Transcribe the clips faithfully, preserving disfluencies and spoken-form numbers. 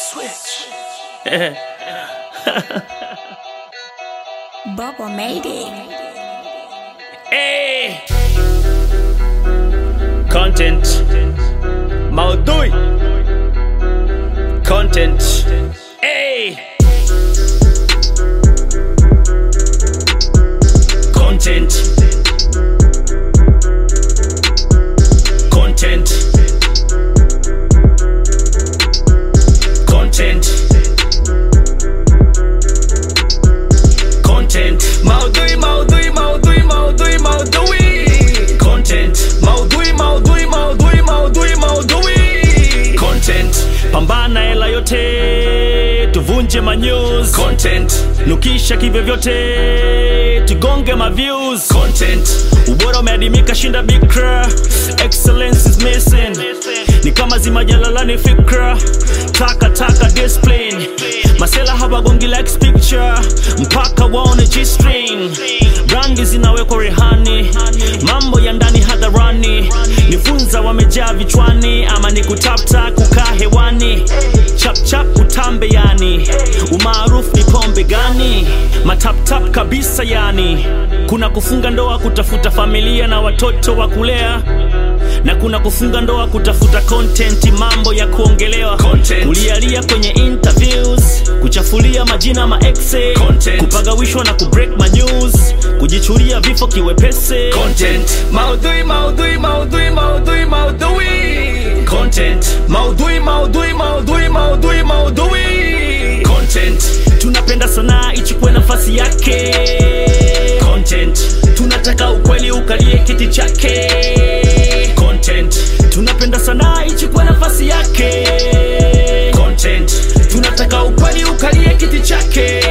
Switch. Bubba made it. Hey. Content. Maudhui. Content. Hey. Content. Content. Content. Content. Maudhui, maudhui, maudhui, maudhui, maudhui. Content. Maudhui, maudhui, maudhui, maudhui, maudhui. Content. Pambana hela yote, tuvunje ma news. Content. Nukisha kivyo vyote, tugonge ma views. Content. Ubora umeadimika shinda bikra, excellence is missing. Ni kama zima jalalani fikra, taka taka discipline. Masela hawagongi likes picture, mpaka waone G-string. Brandi zinawekwa rehani, mambo ya ndani hadharani. Nifunza wamejaa vichwani, ama ni kutapta kukaa hewani. Chap chap utambe yani, umaarufu ni pombe gani? Matap tap kabisa yani. Kuna kufunga ndoa kutafuta familia na watoto wa kulea, na kuna kufunga ndoa kutafuta content, mambo ya kuongelewa. Content. Kulialia kwenye interviews, kuchafulia majina ma exe, kupagawishwa na kubreak ma news, kujichuria vifo kiwepese. Content. Maudhui, maudhui, maudhui, maudhui, maudhui. Content. Maudhui, maudhui, maudhui, maudhui, maudhui. Content. Tunapenda sanaa ichukue nafasi yake. Content. Tunataka ukweli ukalie kiti chake. Content. Tunapenda sanaa ichukue nafasi yake. Content. Tunataka ukweli ukalie kiti chake.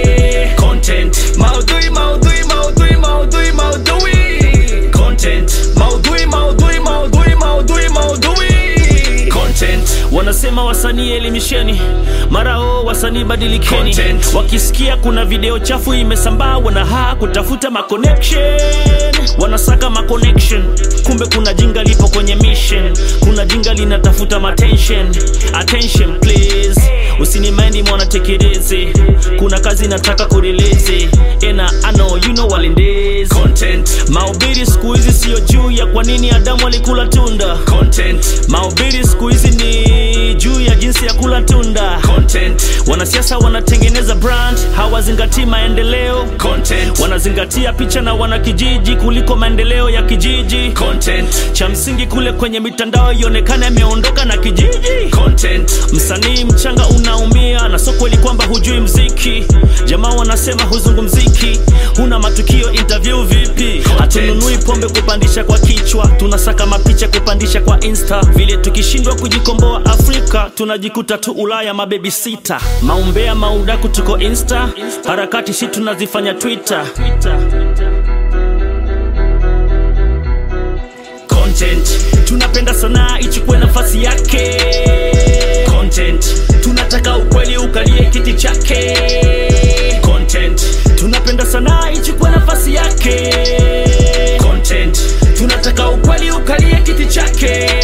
Content. Maudhui, maudhui, maudhui, maudhui, maudhui. Content. Maudhui, maudhui, maudhui, maudhui, maudhui. Content. Wanasema wasanii elimisheni, mara o wasanii badilikeni. Content. Wakisikia kuna video chafu imesambaa, wanahaa kutafuta ma connection. Wanasaka ma connection, kumbe kuna jinga lipo kwenye mission. Kuna jinga linatafuta ma attention. Attention please, usinimendi mwana tekereze. Kuna kazi nataka kureleze, ena I know you know walendeze. Content. Maubiri siku hizi sio juu ya kwa nini Adamu alikula tunda. Content. Maubiri siku hizi ni juu ya jinsi ya kula tunda. Content. Wanasiasa wanatengeneza brand, hawazingatii maendeleo. Content. Wanazingatia picha na wanakijiji kuliko maendeleo ya kijiji. Content. Cha msingi kule kwenye mitandao ionekane ameondoka na kijiji. Content. Msanii mchanga unaumia, na soko ili kwamba hujui mziki. Jamaa wanasema huzungumziki, huna matukio interview vipi? Hatununui pombe kupandisha kwa kichwa, tunasaka mapicha kupandisha kwa Insta. Vile tukishindwa kujikomboa Afrika, tunajikuta tu Ulaya mababy sita. Maumbea maudaku tuko Insta, harakati si tunazifanya Twitter. Content. Tunapenda sanaa ichukue nafasi yake. Content. Tunataka ukweli ukalie kiti chake. Content. Tunapenda sanaa ichukue nafasi yake. Content. Tunataka ukweli ukalie kiti chake.